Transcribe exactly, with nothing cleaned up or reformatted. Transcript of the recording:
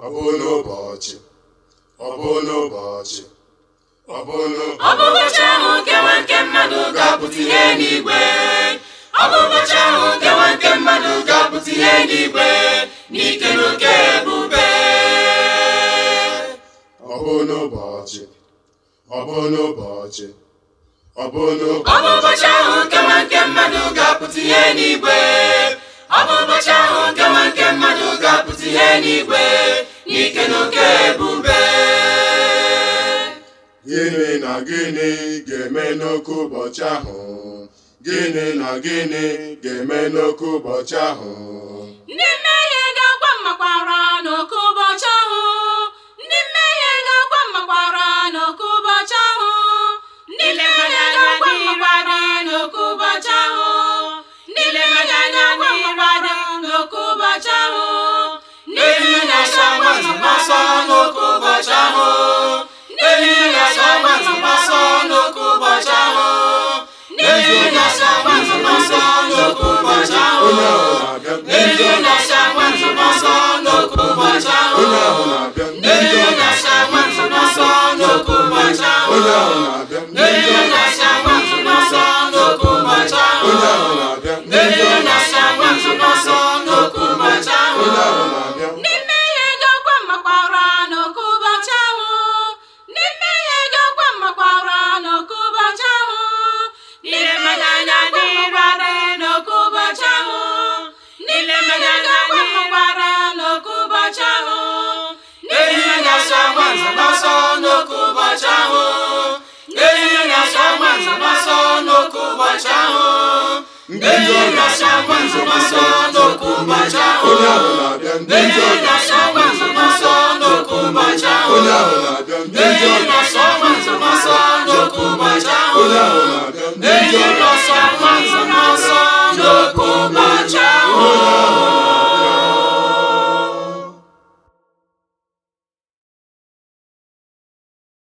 ọ bụ n'ụbọchị ọ bụ n'ụbọchị ọ bụ ụbọchị ahụ nkewa nke mmadụ ga-apụta ihe n'igwe ọ bụ ụbọchị ahụ nkewa nke mmadụ ga-apụta ihe n'igwe n'ike na oke ebube ọ bụ n'ụbọchị ọ bụ n'ụbọchị ọ bụ ụbọchị ahụ nkewa nke mmadụ ga-apụta ihe n'igwe ọ bụ ụbọchị ahụ nkewa nke mmadụ ga-apụta ihe n'igwe n'ike na oke ebube gịnị na gịnị ga-eme n'oke ụbọchị ahụ gịnị na gịnị ga-eme n'oke ụbọchị ahụ ndị mmehie ga-agwa mmakwara n'oke ụbọchị ahụ ndị mmehie ga-agwa mmakwara n'oke ụbọchị ahụ ndị mmehie ga-agwa mmakwara n'oke ụbọchị ahụ ndị mmehie ga-agwa mmakwara n'oke ụbọchị ahụ ndị mmehie ga-agwa mmakwara n'oke ụbọchị ahụ ndị mmehie ga-agwa mmakwara n'oke ụbọchị ahụ ndị mmehie ga-agwa mmakwara n'oke ụbọchị ahụ ndị na-agwa nzọmọsọ n'oke ụbọchị ahụ ndị na-agwa nzọmọsọ n'oke ụbọchị ahụ ndị na-agwa nzọmọsọ n'oke ụbọchị ahụ ndị na-agwa nzọmọsọ n'oke ụbọchị ahụ ndị mmehie ga-agwa mmakwara n'oke ụbọchị ahụ ndị mmehie ga-agwa mmakwara n'oke ụbọchị ahụ ndị mmadụ anya dịrarị n'oke ụbọchị ahụ ndị mmadụ ga-agwa mmakwara n'oke ụbọchị ahụ ndị na-agwa nzọmọsọ n'oke ụbọchị ahụ ndị na-agwa nzọmọsọ n'oke ụbọchị ahụ ndị na-agwa nzọmọsọ n'oke ụbọchị ahụ ndị na-agwa nzọmọsọ